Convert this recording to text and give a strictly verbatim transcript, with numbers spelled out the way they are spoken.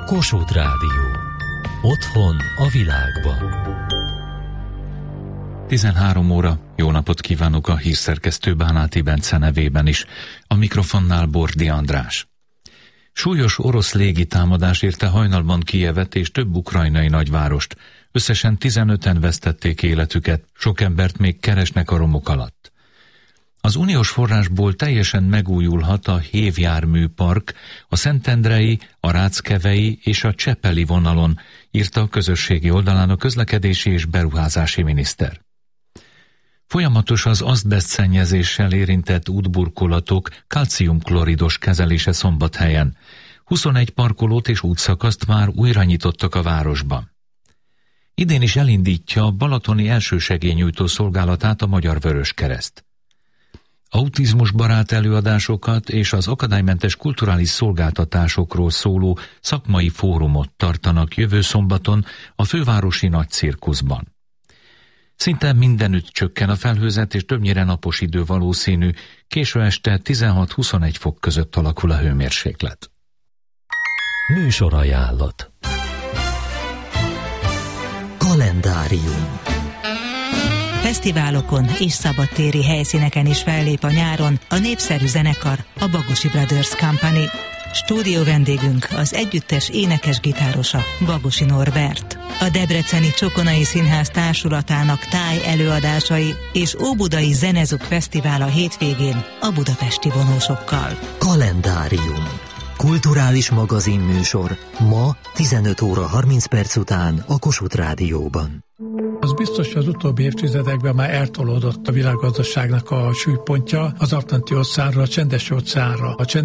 Kossuth Rádió. Otthon a világban. tizenhárom óra, jó napot kívánok a hírszerkesztő Bánáti Bence nevében is. A mikrofonnál Bordi András. Súlyos orosz légitámadás érte hajnalban Kijevet és több ukrajnai nagyvárost. Összesen tizenöten vesztették életüket, sok embert még keresnek a romok alatt. Az uniós forrásból teljesen megújulhat a hévjárműpark a Szentendrei, a Ráckevei és a Csepeli vonalon, írta a közösségi oldalán a közlekedési és beruházási miniszter. Folyamatos az azbesztszennyezéssel érintett útburkolatok kalciumkloridos kezelése Szombathelyen. huszonegy parkolót és útszakaszt már újra nyitottak a városban. Idén is elindítja a balatoni elsősegélynyújtó szolgálatát a Magyar Vöröskereszt. Autizmusbarát előadásokat és az akadálymentes kulturális szolgáltatásokról szóló szakmai fórumot tartanak jövő szombaton a fővárosi nagycirkuszban. Szinte mindenütt csökken a felhőzet, és többnyire napos idő valószínű, késő este tizenhat-huszonegy fok között alakul a hőmérséklet. Műsorajánlat. Kalendárium. Fesztiválokon és szabadtéri helyszíneken is fellép a nyáron a népszerű zenekar, a Bagosi Brothers Company. Stúdió vendégünk az együttes énekes-gitárosa, Bagosi Norbert. A Debreceni Csokonai Színház társulatának táj előadásai és Óbudai Zenezuk Fesztivál a hétvégén a budapesti vonósokkal. Kalendárium. Kulturális magazinműsor ma tizenöt óra harminc perc után a Kossuth Rádióban. Az biztos, hogy az utóbbi évtizedekben már eltolódott a világgazdaságnak a súlypontja az Atlanti óceánra, a Csendes óceánra. A